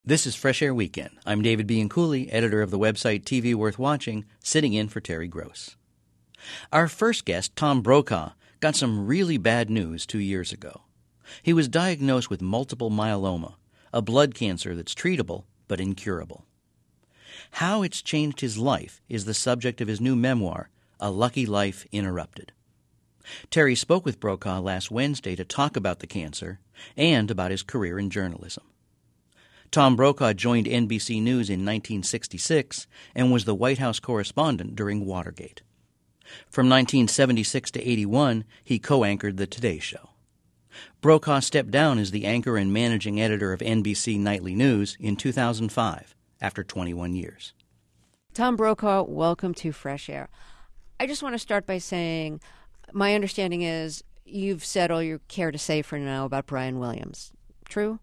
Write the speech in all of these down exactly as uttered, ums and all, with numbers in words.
This is Fresh Air Weekend. I'm David Bianculli, editor of the website T V Worth Watching, sitting in for Terry Gross. Our first guest, Tom Brokaw, got some really bad news two years ago. He was diagnosed with multiple myeloma, a blood cancer that's treatable but incurable. How it's changed his life is the subject of his new memoir, A Lucky Life Interrupted. Terry spoke with Brokaw last Wednesday to talk about the cancer and about his career in journalism. Tom Brokaw joined N B C News in nineteen sixty-six and was the White House correspondent during Watergate. From nineteen seventy-six to eighty-one, he co-anchored The Today Show. Brokaw stepped down as the anchor and managing editor of N B C Nightly News in two thousand five, after twenty-one years. Tom Brokaw, welcome to Fresh Air. I just want to start by saying my understanding is you've said all you care to say for now about Brian Williams. True?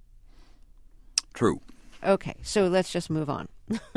True. Okay, so let's just move on.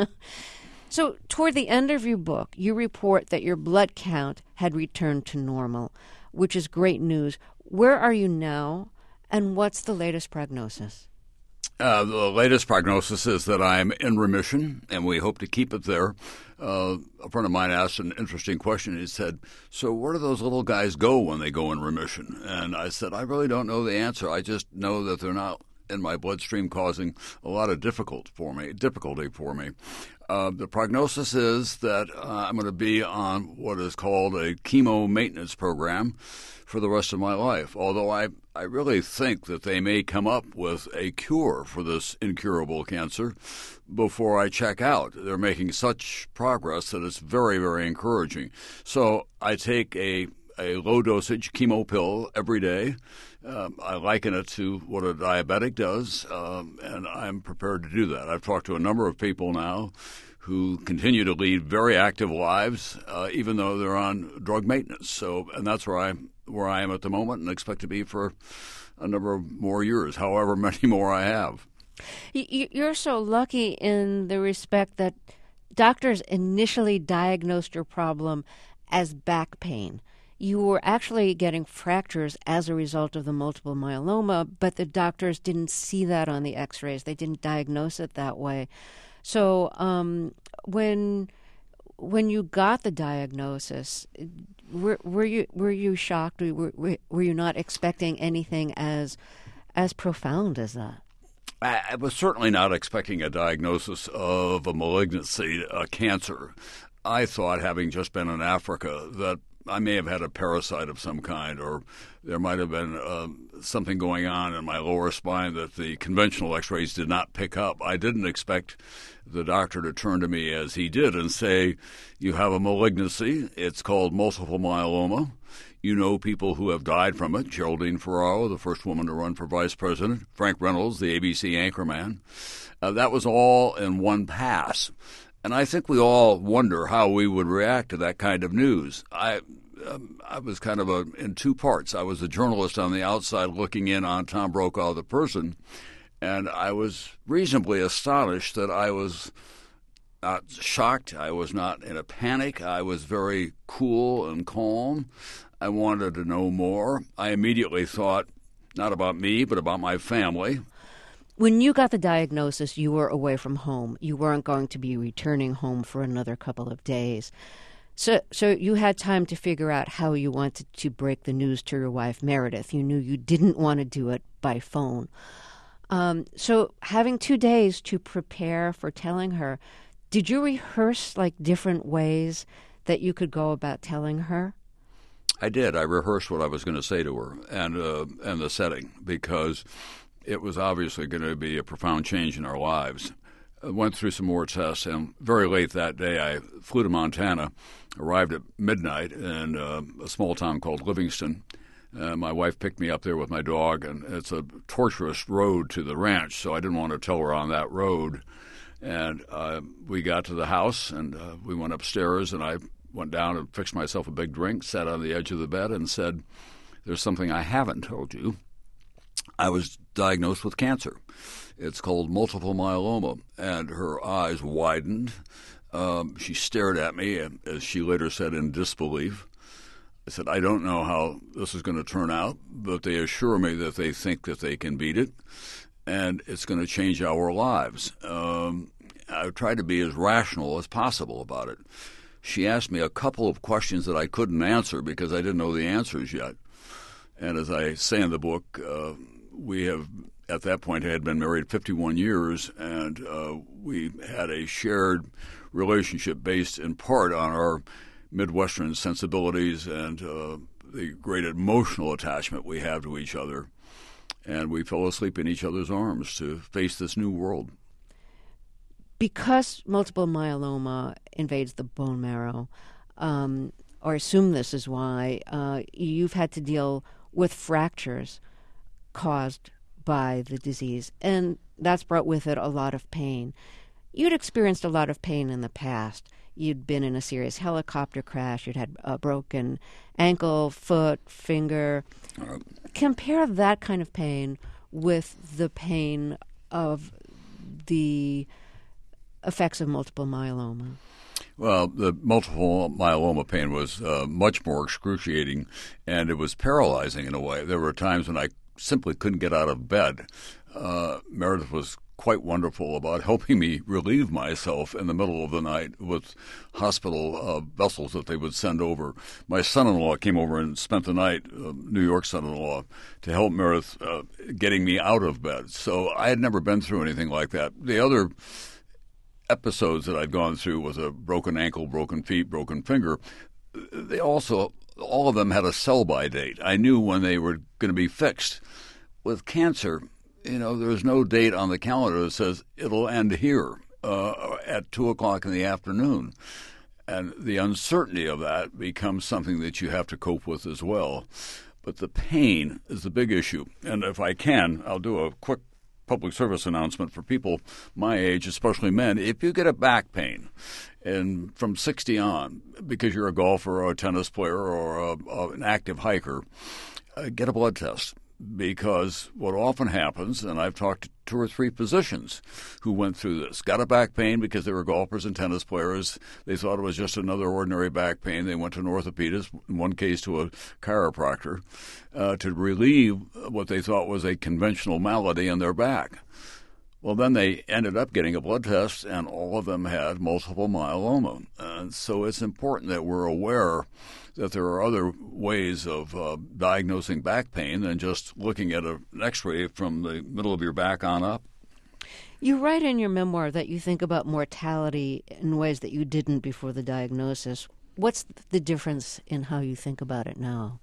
So toward the end of your book, you report that your blood count had returned to normal, which is great news. Where are you now, and what's the latest prognosis? Uh, the latest prognosis is that I'm in remission, and we hope to keep it there. Uh, a friend of mine asked an interesting question. He said, so where do those little guys go when they go in remission? And I said, I really don't know the answer. I just know that they're not in my bloodstream, causing a lot of difficult for me, difficulty for me. Uh, the prognosis is that uh, I'm going to be on what is called a chemo maintenance program for the rest of my life, although I, I really think that they may come up with a cure for this incurable cancer before I check out. They're making such progress that it's very, very encouraging. So I take a a low-dosage chemo pill every day. Um, I liken it to what a diabetic does, um, and I'm prepared to do that. I've talked to a number of people now who continue to lead very active lives, uh, even though they're on drug maintenance. So, and that's where I where I am at the moment, and expect to be for a number of more years, however many more I have. You're so lucky in the respect that doctors initially diagnosed your problem as back pain. You were actually getting fractures as a result of the multiple myeloma, but the doctors didn't see that on the x-rays. They didn't diagnose it that way. So um, when when you got the diagnosis, were, were you were you shocked? Were, were, were you not expecting anything as as profound as that? I was certainly not expecting a diagnosis of a malignancy, a cancer. I thought, having just been in Africa, that I may have had a parasite of some kind, or there might have been uh, something going on in my lower spine that the conventional x-rays did not pick up. I didn't expect the doctor to turn to me as he did and say, you have a malignancy. It's called multiple myeloma. You know people who have died from it. Geraldine Ferraro, the first woman to run for vice president. Frank Reynolds, the A B C anchorman. Uh, that was all in one pass. And I think we all wonder how we would react to that kind of news. I um, I was kind of a, in two parts. I was a journalist on the outside looking in on Tom Brokaw, the person, and I was reasonably astonished that I was not shocked. I was not in a panic. I was very cool and calm. I wanted to know more. I immediately thought not about me, but about my family. When you got the diagnosis, you were away from home. You weren't going to be returning home for another couple of days. So so you had time to figure out how you wanted to break the news to your wife, Meredith. You knew you didn't want to do it by phone. Um, so having two days to prepare for telling her, did you rehearse like different ways that you could go about telling her? I did. I rehearsed what I was going to say to her and uh, and the setting, because it was obviously going to be a profound change in our lives. I went through some more tests, and very late that day I flew to Montana, arrived at midnight in uh, a small town called Livingston. Uh, my wife picked me up there with my dog, and it's a tortuous road to the ranch, so I didn't want to tell her on that road. And uh, we got to the house, and uh, we went upstairs, and I went down and fixed myself a big drink, sat on the edge of the bed, and said, there's something I haven't told you. I was diagnosed with cancer. It's called multiple myeloma, and her eyes widened. Um, she stared at me, and as she later said, in disbelief. I said, I don't know how this is going to turn out, but they assure me that they think that they can beat it. and it's going to change our lives. Um, I've tried to be as rational as possible about it. She asked me a couple of questions that I couldn't answer because I didn't know the answers yet. And as I say in the book, uh, we have, at that point, had been married fifty-one years, and uh, we had a shared relationship based in part on our Midwestern sensibilities and uh, the great emotional attachment we have to each other. And we fell asleep in each other's arms to face this new world. Because multiple myeloma invades the bone marrow, um, or I assume this is why, uh, you've had to deal with fractures caused by the disease, and that's brought with it a lot of pain. You'd experienced a lot of pain in the past. You'd been in a serious helicopter crash. You'd had a broken ankle, foot, finger. Uh, Compare that kind of pain with the pain of the effects of multiple myeloma. Well, the multiple myeloma pain was uh, much more excruciating, and it was paralyzing in a way. There were times when I simply couldn't get out of bed. Uh, Meredith was quite wonderful about helping me relieve myself in the middle of the night with hospital uh, vessels that they would send over. My son-in-law came over and spent the night, uh, New York son-in-law, to help Meredith uh, getting me out of bed. So I had never been through anything like that. The other episodes that I'd gone through with a broken ankle, broken feet, broken finger, they also, all of them had a sell-by date. I knew when they were going to be fixed. With cancer, you know, there's no date on the calendar that says it'll end here uh, at two o'clock in the afternoon. And the uncertainty of that becomes something that you have to cope with as well. But the pain is the big issue. And if I can, I'll do a quick public service announcement for people my age, especially men. If you get a back pain and from sixty on, because you're a golfer or a tennis player or a, a, an active hiker, uh, get a blood test. Because what often happens, and I've talked to two or three physicians who went through this, got a back pain because they were golfers and tennis players. They thought it was just another ordinary back pain. They went to an orthopedist, in one case to a chiropractor, uh, to relieve what they thought was a conventional malady in their back. Well, then they ended up getting a blood test, and all of them had multiple myeloma. And so it's important that we're aware that there are other ways of uh, diagnosing back pain than just looking at a, an x-ray from the middle of your back on up. You write in your memoir that you think about mortality in ways that you didn't before the diagnosis. What's the difference in how you think about it now?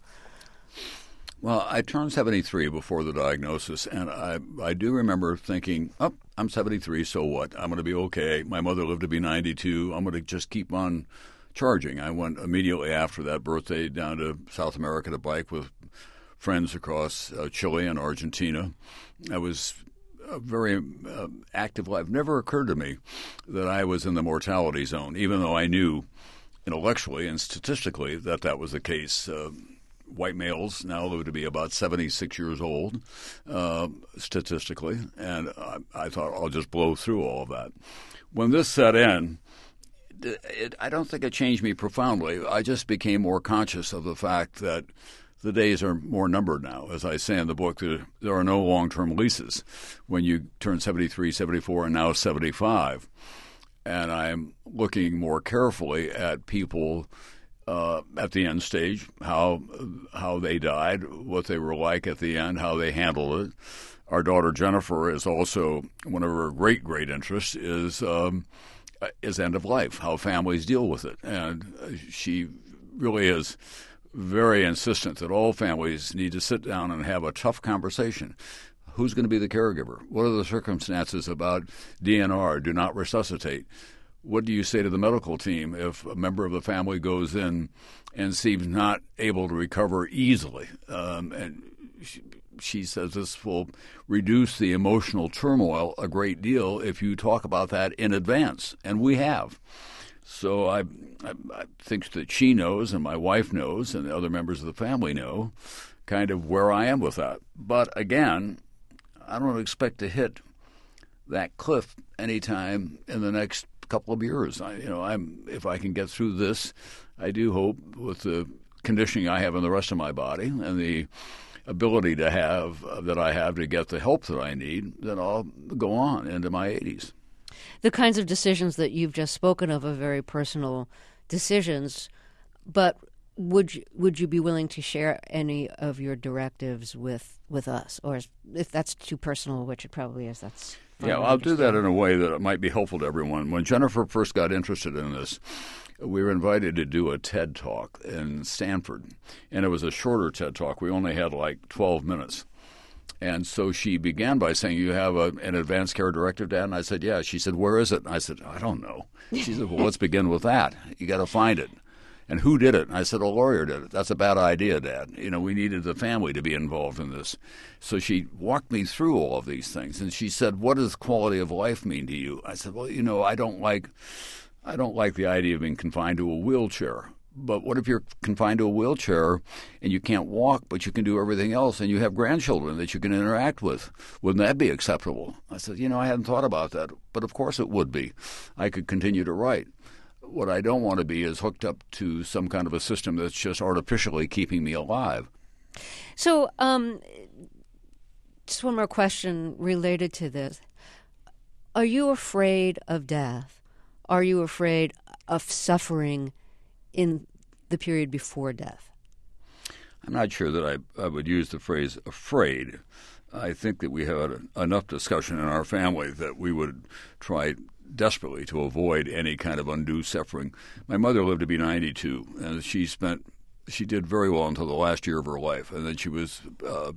Well, I turned seventy-three before the diagnosis, and I I do remember thinking, oh, I'm seventy-three, so what? I'm going to be okay. My mother lived to be ninety-two. I'm going to just keep on charging. I went immediately after that birthday down to South America to bike with friends across uh, Chile and Argentina. I was a very uh, active life. It never occurred to me that I was in the mortality zone, even though I knew intellectually and statistically that that was the case. Uh, White males now live to be about seventy-six years old, uh, statistically, and I, I thought I'll just blow through all of that. When this set in, it, it, I don't think it changed me profoundly. I just became more conscious of the fact that the days are more numbered now. As I say in the book, there, there are no long-term leases when you turn seventy-three, seventy-four, and now seventy-five. And I'm looking more carefully at people Uh, at the end stage, how how they died, what they were like at the end, how they handled it. Our daughter Jennifer is also, one of her great, great interests is um, is end of life, how families deal with it. And she really is very insistent that all families need to sit down and have a tough conversation. Who's going to be the caregiver? What are the circumstances about D N R, do not resuscitate? What do you say to the medical team if a member of the family goes in and seems not able to recover easily? Um, and she, she says this will reduce the emotional turmoil a great deal if you talk about that in advance, and we have. So I, I, I think that she knows, and my wife knows, and the other members of the family know, kind of where I am with that. But again, I don't expect to hit that cliff anytime in the next couple of years. I, you know, I'm if I can get through this, I do hope with the conditioning I have in the rest of my body and the ability to have uh, that I have to get the help that I need, then I'll go on into my eighties. The kinds of decisions that you've just spoken of are very personal decisions, but would you, would you be willing to share any of your directives with, with us? Or if that's too personal, which it probably is, that's fine. Yeah, well, I'll do that in a way that it might be helpful to everyone. When Jennifer first got interested in this, we were invited to do a TED Talk in Stanford, and it was a shorter TED Talk. We only had like twelve minutes. And so she began by saying, you have a, an advanced care directive, Dad? And I said, yeah. She said, where is it? And I said, I don't know. She said, well, let's begin with that. You got to find it. And who did it? And I said, a lawyer did it. That's a bad idea, Dad. You know, we needed the family to be involved in this. So she walked me through all of these things. And she said, what does quality of life mean to you? I said, well, you know, I don't like, I don't like the idea of being confined to a wheelchair. But what if you're confined to a wheelchair and you can't walk, but you can do everything else, and you have grandchildren that you can interact with? Wouldn't that be acceptable? I said, you know, I hadn't thought about that, but of course it would be. I could continue to write. What I don't want to be is hooked up to some kind of a system that's just artificially keeping me alive. So, um, just one more question related to this. Are you afraid of death? Are you afraid of suffering in the period before death? I'm not sure that I, I would use the phrase afraid. I think that we had enough discussion in our family that we would try desperately to avoid any kind of undue suffering. My mother lived to be ninety-two, and she spent she did very well until the last year of her life, and then she was uh,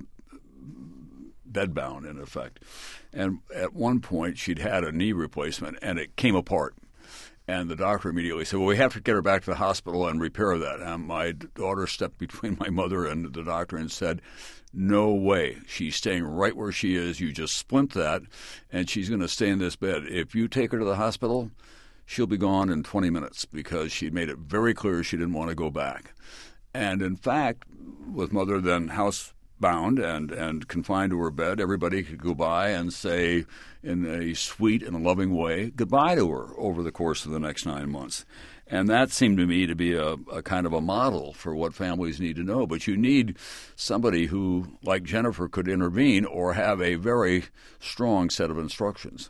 bedbound in effect. And at one point, she'd had a knee replacement, and it came apart. And the doctor immediately said, well, we have to get her back to the hospital and repair that. And my daughter stepped between my mother and the doctor and said, no way. She's staying right where she is. You just splint that, and she's going to stay in this bed. If you take her to the hospital, she'll be gone in twenty minutes, because she made it very clear she didn't want to go back. And in fact, with Mother then housebound and, and confined to her bed, everybody could go by and say, in a sweet and loving way, goodbye to her over the course of the next nine months. And that seemed to me to be a, a kind of a model for what families need to know. But you need somebody who, like Jennifer, could intervene or have a very strong set of instructions.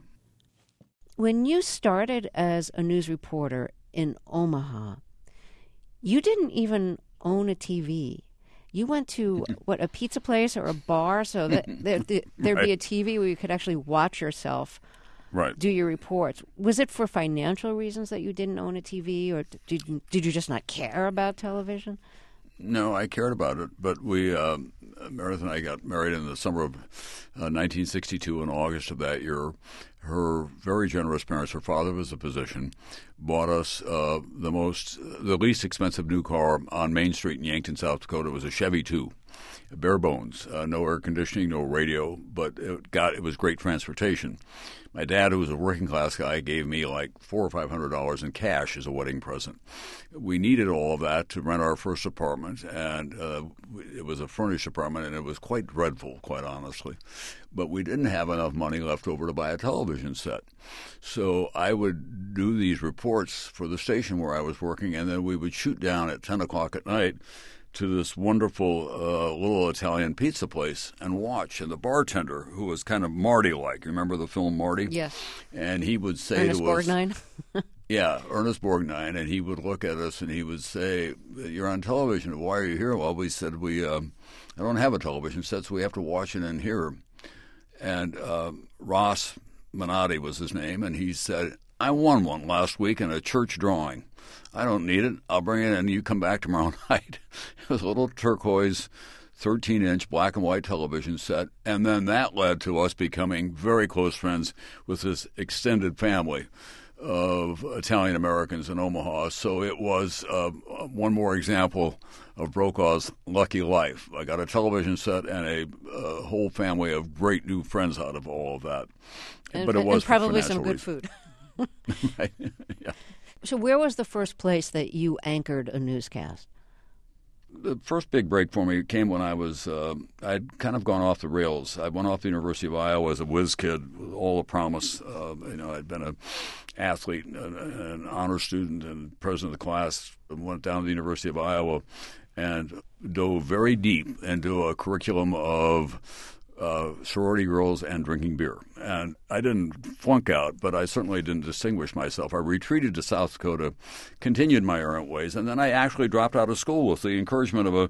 When you started as a news reporter in Omaha, you didn't even own a T V. You went to, what, a pizza place or a bar so that there, there'd Right. be a T V where you could actually watch yourself Right. do your reports. Was it for financial reasons that you didn't own a T V, or did, did you just not care about television? No, I cared about it, but we, uh, Meredith and I got married in the summer of uh, nineteen sixty-two. In August of that year, her very generous parents, her father was a physician, bought us uh, the most, the least expensive new car on Main Street in Yankton, South Dakota. It was a Chevy two, bare bones, uh, no air conditioning, no radio, but it got it was great transportation. My dad, who was a working class guy, gave me like four or five hundred dollars in cash as a wedding present. We needed all of that to rent our first apartment, and uh, it was a furnished apartment, and it was quite dreadful, quite honestly. But we didn't have enough money left over to buy a television set. So I would do these reports for the station where I was working, and then we would shoot down at ten o'clock at night to this wonderful uh, little Italian pizza place and watch. And the bartender, who was kind of Marty-like, you remember the film Marty? Yes. And he would say Ernest to us... Borgnine? Yeah, Ernest Borgnine, and he would look at us and he would say, you're on television, why are you here? Well, we said, we um, I don't have a television set, so we have to watch it in here. And uh, Ross Minotti was his name, and he said, I won one last week in a church drawing. I don't need it. I'll bring it and you come back tomorrow night. It was a little turquoise thirteen-inch black and white television set, and then that led to us becoming very close friends with this extended family of Italian Americans in Omaha. So it was uh, one more example of Brokaw's lucky life. I got a television set and a uh, whole family of great new friends out of all of that. And, but it was and probably for some good reasons. food. Right. Yeah. So where was the first place that you anchored a newscast? The first big break for me came when I was, uh, I'd kind of gone off the rails. I went off the University of Iowa as a whiz kid with all the promise. Uh, you know, I'd been an athlete, an, an honor student, and president of the class. Went down to the University of Iowa and dove very deep into a curriculum of uh, sorority girls and drinking beer. And I didn't flunk out, but I certainly didn't distinguish myself. I retreated to South Dakota, continued my errant ways, and then I actually dropped out of school with the encouragement of a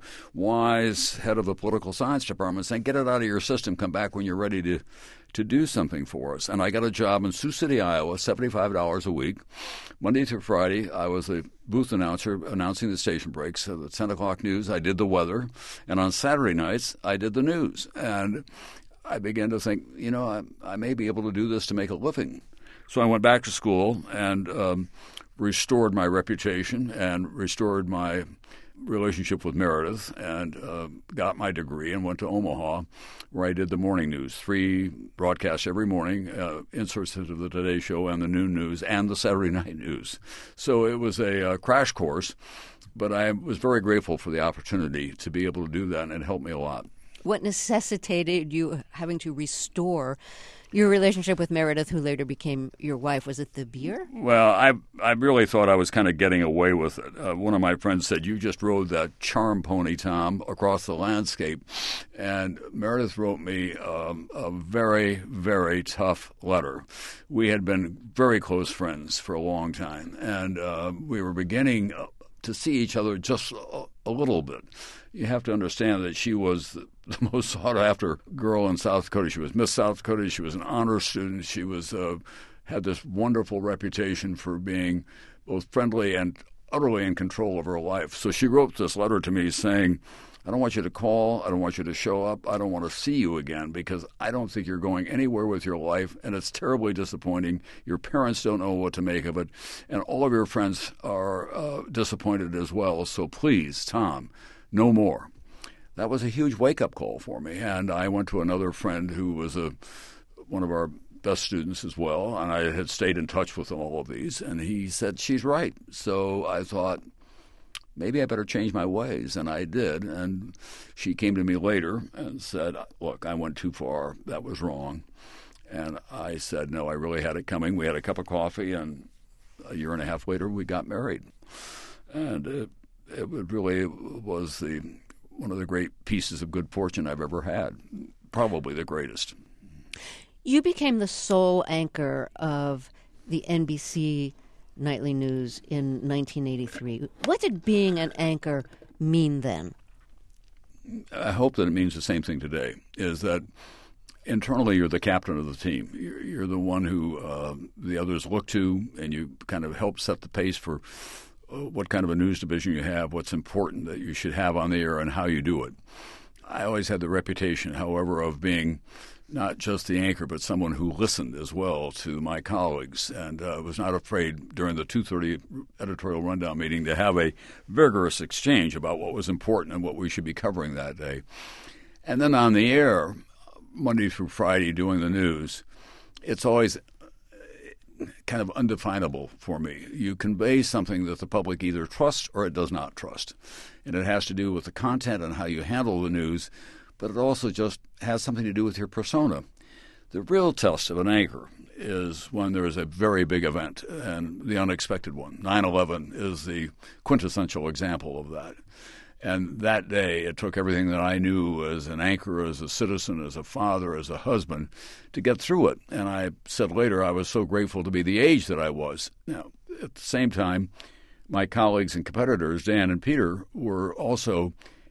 wise head of the political science department saying, get it out of your system, come back when you're ready to, to do something for us. And I got a job in Sioux City, Iowa, seventy-five dollars a week. Monday through Friday, I was a booth announcer announcing the station breaks. At the ten o'clock news, I did the weather. And on Saturday nights, I did the news. And I began to think, you know, I, I may be able to do this to make a living. So I went back to school and um, restored my reputation and restored my relationship with Meredith, and uh, got my degree and went to Omaha, where I did the morning news, three broadcasts every morning, uh, inserts into the Today Show and the noon news and the Saturday night news. So it was a uh, crash course, but I was very grateful for the opportunity to be able to do that, and it helped me a lot. What necessitated you having to restore your relationship with Meredith, who later became your wife? Was it the beer? Well, I I really thought I was kind of getting away with it. Uh, one of my friends said, you just rode that charm pony, Tom, across the landscape. And Meredith wrote me um, a very, very tough letter. We had been very close friends for a long time, and uh, we were beginning to see each other just a, a little bit. You have to understand that she was the, the most sought-after girl in South Dakota. She was Miss South Dakota. She was an honor student. She was uh, had this wonderful reputation for being both friendly and utterly in control of her life. So she wrote this letter to me saying, I don't want you to call. I don't want you to show up. I don't want to see you again because I don't think you're going anywhere with your life, and it's terribly disappointing. Your parents don't know what to make of it, and all of your friends are uh, disappointed as well. So please, Tom, no more. That was a huge wake-up call for me, and I went to another friend who was a one of our best students as well, and I had stayed in touch with all of these, and he said, she's right. So I thought, maybe I better change my ways, and I did. And she came to me later and said, look, I went too far. That was wrong. And I said, no, I really had it coming. We had a cup of coffee, and a year and a half later, we got married. And it, it really was the one of the great pieces of good fortune I've ever had, probably the greatest. You became the sole anchor of the N B C Nightly News in nineteen eighty-three. What did being an anchor mean then? I hope that it means the same thing today, is that internally you're the captain of the team. You're, you're the one who uh, the others look to, and you kind of help set the pace for uh, what kind of a news division you have, what's important that you should have on the air, and how you do it. I always had the reputation, however, of being not just the anchor, but someone who listened as well to my colleagues, and uh, was not afraid during the two thirty editorial rundown meeting to have a vigorous exchange about what was important and what we should be covering that day. And then on the air, Monday through Friday, doing the news, it's always kind of undefinable for me. You convey something that the public either trusts or it does not trust, and it has to do with the content and how you handle the news, but it also just has something to do with your persona. The real test of an anchor is when there is a very big event, and the unexpected one. nine eleven is the quintessential example of that. And that day, it took everything that I knew as an anchor, as a citizen, as a father, as a husband, to get through it. And I said later I was so grateful to be the age that I was. Now, at the same time, my colleagues and competitors, Dan and Peter, were also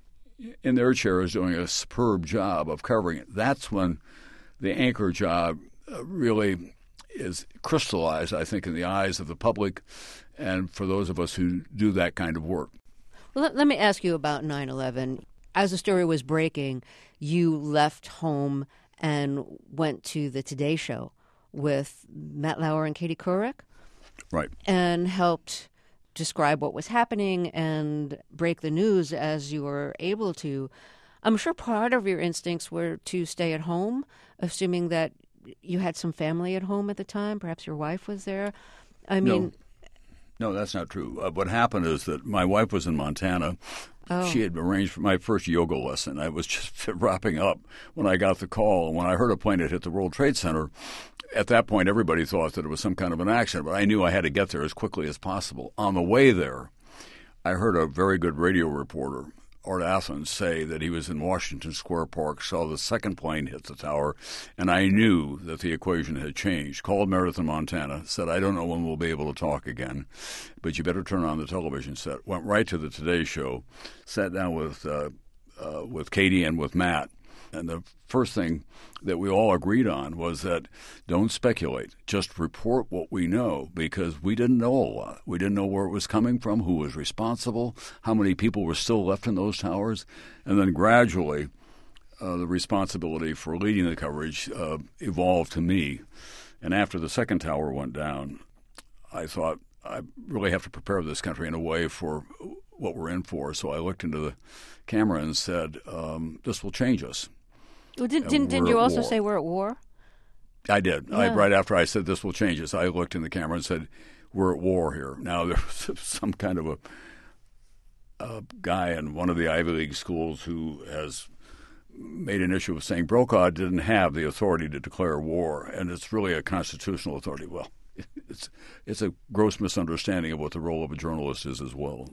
in their chairs doing a superb job of covering it. That's when the anchor job really is crystallized, I think, in the eyes of the public and for those of us who do that kind of work. Well, let, let me ask you about nine eleven. As the story was breaking, you left home and went to the Today Show with Matt Lauer and Katie Couric? Right. And helped describe what was happening and break the news as you were able to. I'm sure part of your instincts were to stay at home, assuming that you had some family at home at the time. Perhaps your wife was there. I mean... No. No, that's not true. Uh, what happened is that my wife was in Montana. Oh. She had arranged for my first yoga lesson. I was just wrapping up when I got the call. And when I heard a plane had hit the World Trade Center, at that point everybody thought that it was some kind of an accident. But I knew I had to get there as quickly as possible. On the way there, I heard a very good radio reporter Art Athens say that he was in Washington Square Park, saw the second plane hit the tower, and I knew that the equation had changed. Called Meredith in Montana, said, I don't know when we'll be able to talk again, but you better turn on the television set. Went right to the Today Show, sat down with uh, uh, with Katie and with Matt, and the first thing that we all agreed on was that don't speculate. Just report what we know, because we didn't know a lot. We didn't know where it was coming from, who was responsible, how many people were still left in those towers. And then gradually, uh, the responsibility for leading the coverage uh, evolved to me. And after the second tower went down, I thought, I really have to prepare this country in a way for what we're in for. So I looked into the camera and said, um, this will change us. Well, didn't, didn't, didn't you also war. say we're at war? I did. Yeah. I, right after I said this will change us, I looked in the camera and said, we're at war here. Now, there was some kind of a, a guy in one of the Ivy League schools who has made an issue of saying Brokaw didn't have the authority to declare war, and it's really a constitutional authority. Well, it's, it's a gross misunderstanding of what the role of a journalist is as well.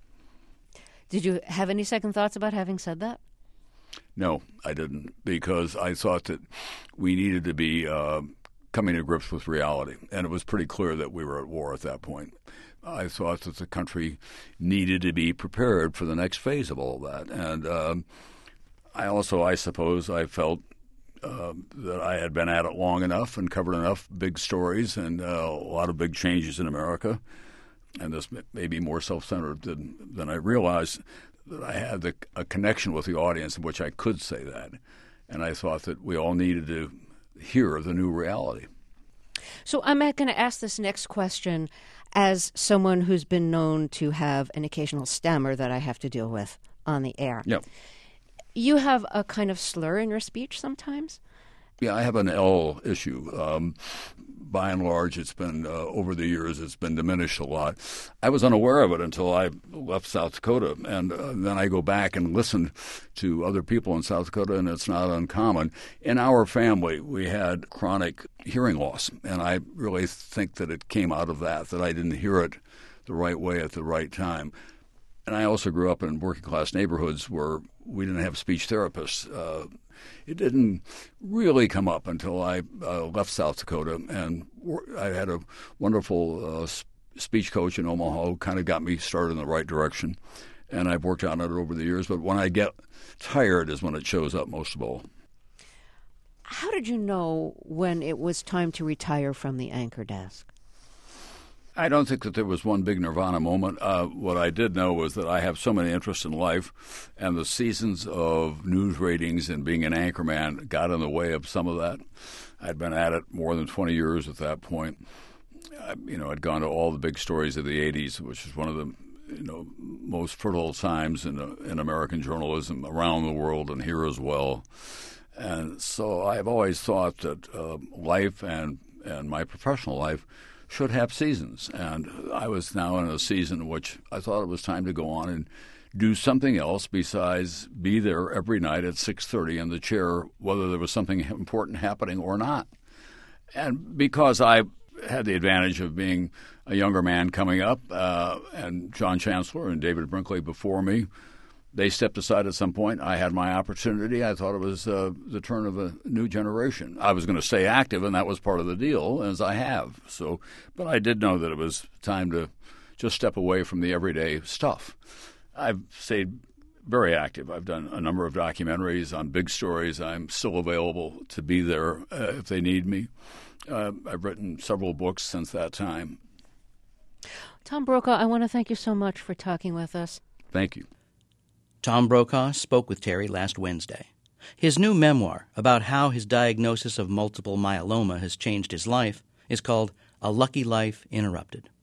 Did you have any second thoughts about having said that? No, I didn't, because I thought that we needed to be uh, coming to grips with reality, and it was pretty clear that we were at war at that point. I thought that the country needed to be prepared for the next phase of all that, and um, I also, I suppose, I felt uh, that I had been at it long enough and covered enough big stories and uh, a lot of big changes in America, and this may be more self-centered than, than I realized, that I had the, a connection with the audience in which I could say that. And I thought that we all needed to hear the new reality. So I'm going to ask this next question as someone who's been known to have an occasional stammer that I have to deal with on the air. Yep. You have a kind of slur in your speech sometimes? Yeah, I have an L issue. Um, by and large, it's been, uh, over the years, it's been diminished a lot. I was unaware of it until I left South Dakota, and uh, then I go back and listen to other people in South Dakota, and it's not uncommon. In our family, we had chronic hearing loss, and I really think that it came out of that, that I didn't hear it the right way at the right time. And I also grew up in working-class neighborhoods where we didn't have speech therapists. Uh, it didn't really come up until I uh, left South Dakota, and I had a wonderful uh, speech coach in Omaha who kind of got me started in the right direction, and I've worked on it over the years. But when I get tired is when it shows up most of all. How did you know when it was time to retire from the anchor desk? I don't think that there was one big nirvana moment. Uh, what I did know was that I have so many interests in life, and the seasons of news ratings and being an anchorman got in the way of some of that. I'd been at it more than twenty years at that point. I, you know, I'd gone to all the big stories of the eighties, which is one of the you know most fertile times in uh, in American journalism around the world and here as well. And so I've always thought that uh, life and and my professional life should have seasons. And I was now in a season in which I thought it was time to go on and do something else besides be there every night at six thirty in the chair, whether there was something important happening or not. And because I had the advantage of being a younger man coming up, uh, and John Chancellor and David Brinkley before me, they stepped aside at some point. I had my opportunity. I thought it was uh, the turn of a new generation. I was going to stay active, and that was part of the deal, as I have. So, but I did know that it was time to just step away from the everyday stuff. I've stayed very active. I've done a number of documentaries on big stories. I'm still available to be there uh, if they need me. Uh, I've written several books since that time. Tom Brokaw, I want to thank you so much for talking with us. Thank you. Tom Brokaw spoke with Terry last Wednesday. His new memoir about how his diagnosis of multiple myeloma has changed his life is called A Lucky Life Interrupted.